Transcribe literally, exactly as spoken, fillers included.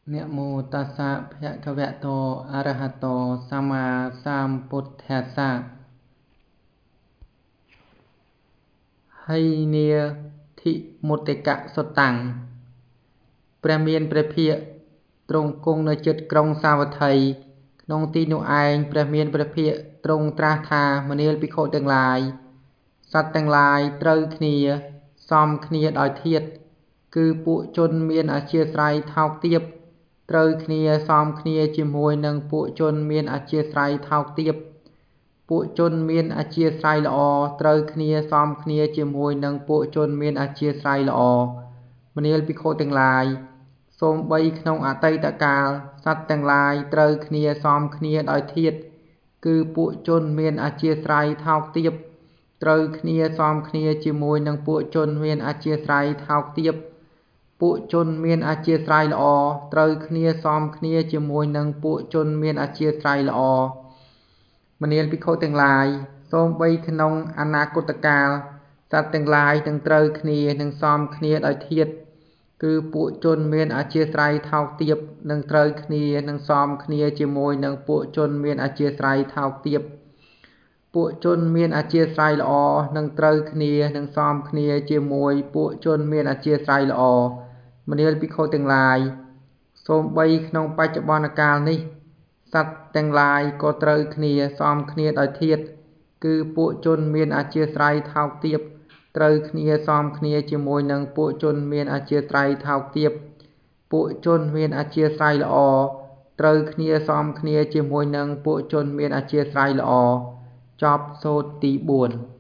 นะโมตัสสะภะคะวะโตอะระหะโตสัมมาสัมพุทธัสสะហើយនាធិមុតិកៈសុតាំងព្រះមានព្រះភិក្ខទ្រង់គង់នៅជិតក្រុងសាវត្ថីក្នុងទីនោះឯងព្រះមានព្រះភិក្ខទ្រង់ត្រាស់ថាមនាលភិក្ខុទាំងឡាយសត្វទាំងឡាយត្រូវគ្នាសមគ្នាដោយធាតុគឺពួកជនមានអធ្យាស្រ័យថោកទាបត្រូវគ្នាសមគ្នាជាមួយនឹងពួកជនមានអធ្យាស្រ័យថោកទាបពួកជនមានអធ្យាស្រ័យល្អត្រូវគ្នាសមគ្នាជាមួយនឹងពួកជនមានអធ្យាស្រ័យល្អមនាលភិក្ខុទាំងឡាយសូម្បីក្នុងអតីតកាលសត្វទាំងឡាយត្រូវគ្នាសមគ្នាដោយធាតុគឺពួកជនមានអធ្យាស្រ័យថោកទាបត្រូវគ្នាសមគ្នាជាមួយនឹងពួកជនមានអធ្យាស្រ័យថោកទាបពួកជនមានអធ្យាស្រ័យល្អត្រូវគ្នាសមគ្នាជាមួយនឹងពួកជនមានអធ្យាស្រ័យល្អមនាលភិក្ខុទាំងឡាយសូម្បីក្នុងអនាគតកាលសត្វទាំងឡាយនឹងត្រូវគ្នានឹងសមគ្នាដោយធាតុគឺពួកជនមានអធ្យាស្រ័យថោកទាបនឹងត្រូវគ្នានឹងសមគ្នាជាមួយនឹងពួកជនមានអធ្យាស្រ័យថោកទាបពួកជនមានអធ្យាស្រ័យល្អនឹងត្រូវគ្នានឹងសមគ្នាជាមួយពួកជនមានអធ្យាស្រ័យល្អមនាលភិក្ខុទាំងឡាយសូម្បីក្នុងបច្ចុប្បន្នកាលនេះសត្វទាំងឡាយក៏ត្រូវគ្នាសមគ្នាដោយធាតុគឺពួកជនមានអធ្យាស្រ័យថោកទាបត្រូវគ្នាសមគ្នាជាមួយនឹងពួកជនមានអធ្យាស្រ័យថោកទាបពួកជនមានអធ្យាស្រ័យល្អត្រូវគ្នាសមគ្នាជាមួយនឹងពួកជនមានអធ្យាស្រ័យល្អចប់សូត្រទីបួន